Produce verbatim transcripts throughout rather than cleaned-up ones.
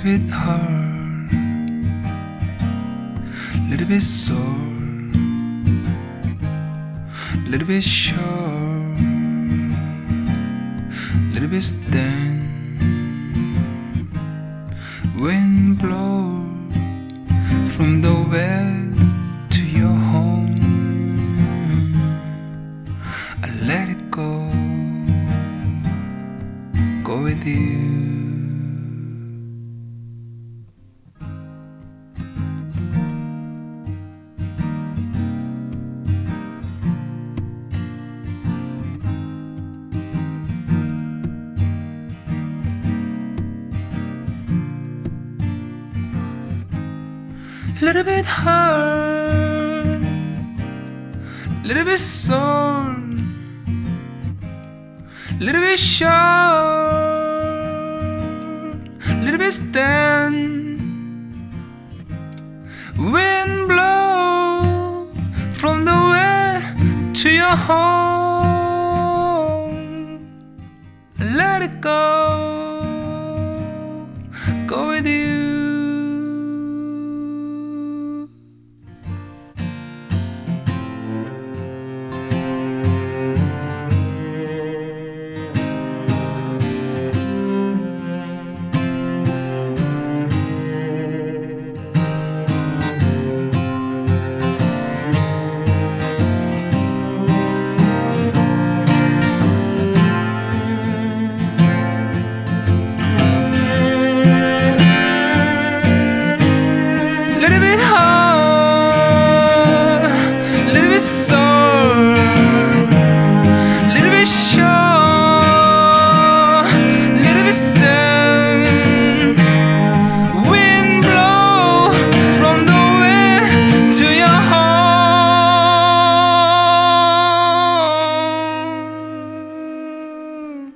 bit hard, little bit sore, little bit short, little bit thin. Wind blow from the west to your home. I let it go, go with you. Little bit hard, little bit sore, little bit short, little bit thin. Wind blow from the west to your home. Let it go, go with you. Little bit hard, little bit sore, little bit short, little bit thin. Wind blow from the west to your home.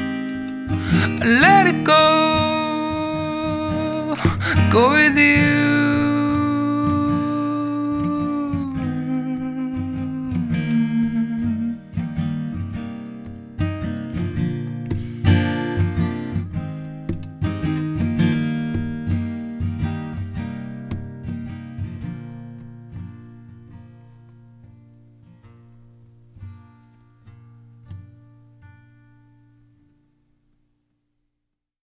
Let it go, go with you.